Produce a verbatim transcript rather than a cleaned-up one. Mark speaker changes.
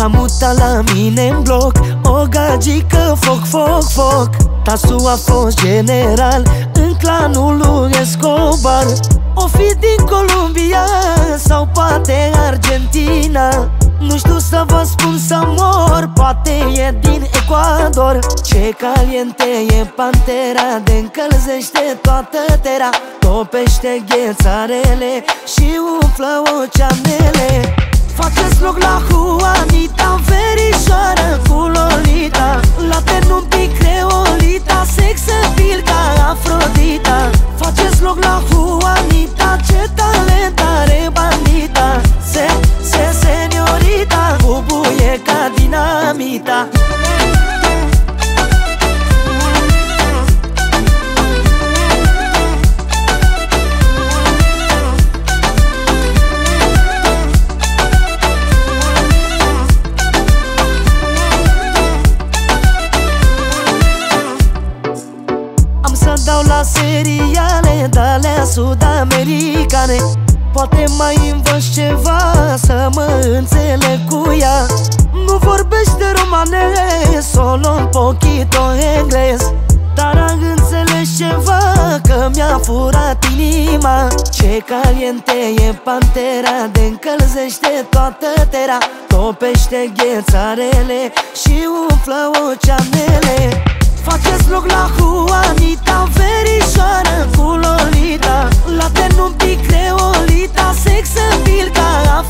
Speaker 1: S-a mutat la mine în bloc o gagică, foc, foc, foc. Tasul a fost general în clanul lui Escobar. O fi din Columbia sau poate Argentina. Nu știu să vă spun să mor, poate e din Ecuador. Ce caliente e pantera, de încălzește toată tera. Topește ghețarele și umflă oceanele. Faceți loc la Juanita, verișoară cu Lolita. Laten un pic creolita, sex appeal ca Afrodita. Faceți loc la Juanita, ce talent are bandita. Se, se, seniorita, bubuie ca dinamita. Dau la seriale de-alea sud-americane. Poate mai învăț ceva să mă înțeleg cu ea. Nu vorbește romane, solo un poquito englez. Dar am înțeles ceva, că mi-a furat inima. Ce caliente e pantera, de încălzește toată tera. Topește ghețarele și umflă oceanele. Faceți loc la Juanita, verișoară cu Lolita. Laten un pic creolita, sex appeal ca